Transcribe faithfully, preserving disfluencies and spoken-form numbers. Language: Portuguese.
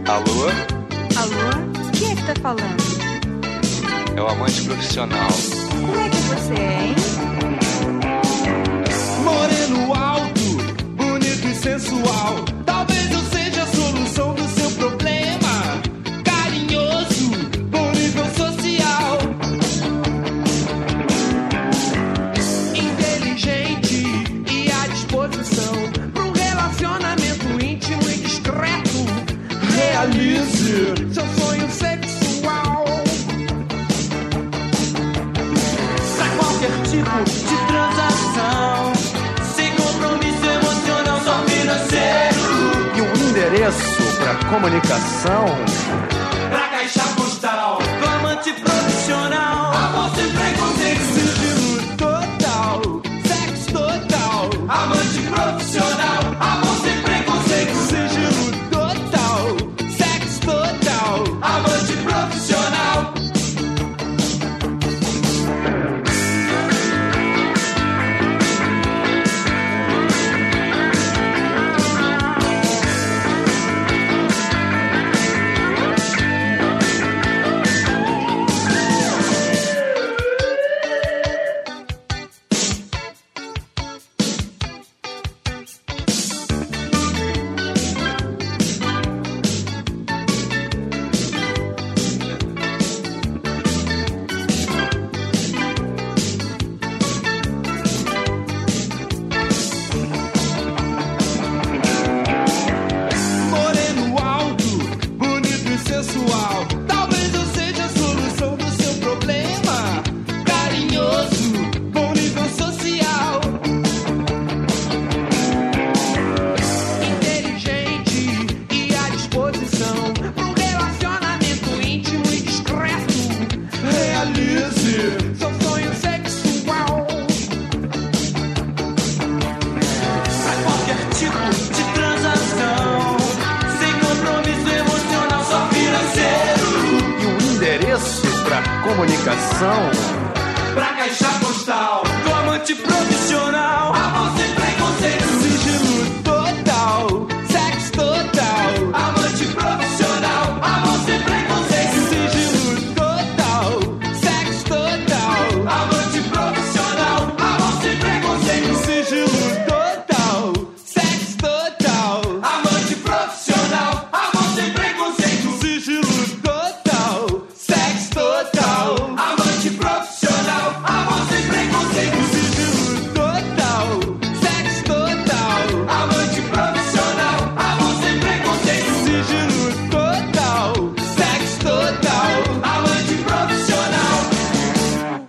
Alô? Alô? Quem é que tá falando? É o amante profissional. Como é que você é, hein? Moreno alto, bonito e sensual. Talvez eu seja a solução do seu problema. Carinhoso, bom nível social. Inteligente e à disposição para um relacionamento íntimo e discreto. Realize seu sonho sexual. Pra qualquer tipo de transação, sem compromisso emocional, só financeiro. E um endereço para comunicação. Pra caixa postal, do amante profissional. Amor sem preconceito, sigilo total, sexo total. Amante profissional, amor sem preconceito, sigilo total, sexo total. Amante profissional. Moreno alto, bonito e sensual. Talvez eu seja a solução do seu problema. Carinhoso, bom nível social. Inteligente e à disposição para um relacionamento íntimo e discreto. Realize seu sonho sexual. Pra qualquer tipo de transação, sem compromisso emocional, só financeiro. E um endereço para comunicação. Pra caixa postal,